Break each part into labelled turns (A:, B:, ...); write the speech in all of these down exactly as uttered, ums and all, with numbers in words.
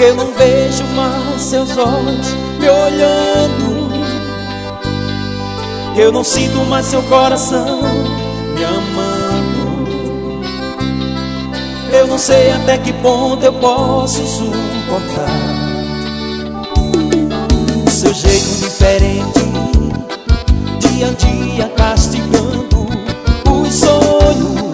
A: Eu não vejo mais seus olhos me olhando. Eu não sinto mais seu coração me amando. Eu não sei até que ponto eu posso suportar o seu jeito diferente, dia a dia castigando os sonhos.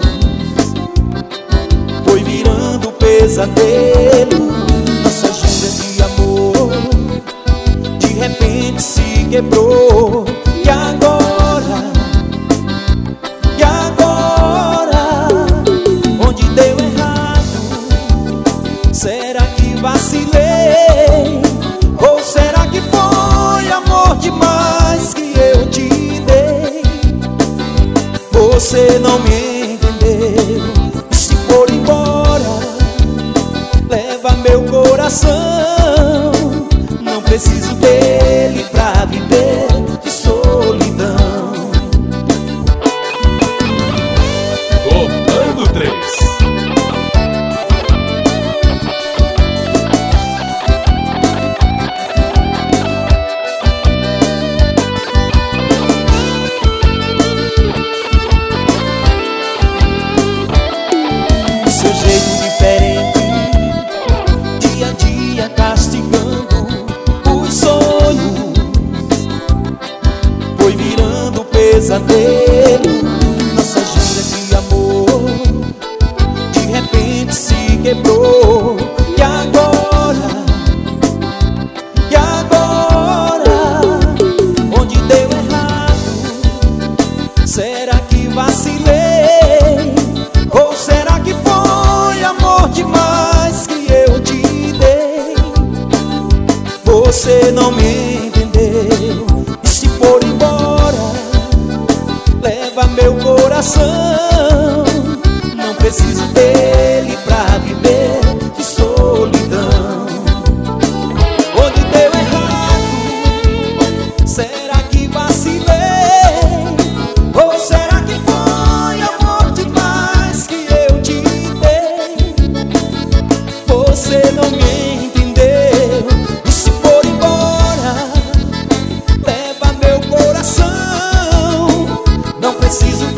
A: Foi virando pesadelo. Nossa jura de amor de repente se quebrou. E agora, e agora, onde deu errado? Será que vacilei? Ou será que foi amor demais que eu te dei? Você não me entendeu. E se for embora, leva meu coração. Não preciso dele pra viver de solidão.
B: Comando três.
A: O seu jeito diferente, dia a dia castigando os sonhos. Foi virando pesadelo. Nossa jura de amor de repente se quebrou. E agora, e agora, onde deu errado? Será que vacilei? Ou será que foi amor demais que eu te dei? Você não me entendeu. E se for embora, leva meu coração. Não preciso dele pra viver de solidão. Onde deu errado? Será que vacilei? Ou será que foi amor demais que eu te dei? Você não me entendeu. E se for embora, leva meu coração. Não preciso